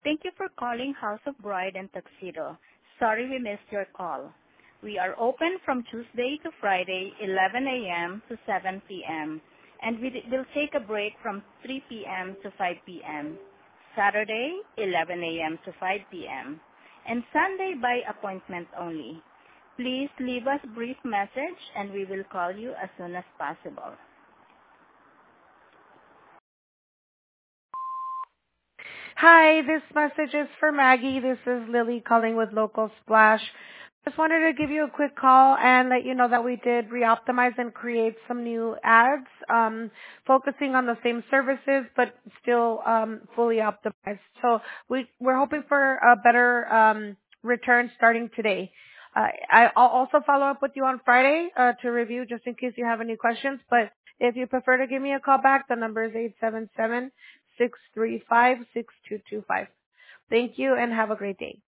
Thank you for calling House of Bride and Tuxedo. Sorry we missed your call. We are open from Tuesday to Friday, 11 a.m. to 7 p.m., and we will take a break from 3 p.m. to 5 p.m. Saturday, 11 a.m. to 5 p.m., and Sunday by appointment only. Please leave us a brief message, and we will call you as soon as possible. Hi, this message is for Maggie. This is Lily calling with Local Splash. Just wanted to give you a quick call and let you know that we did reoptimize and create some new ads, focusing on the same services but still fully optimized. So we're hoping for a better return starting today. I'll also follow up with you on Friday to review just in case you have any questions. But if you prefer to give me a call back, the number is 877-635-6225. Thank you and have a great day.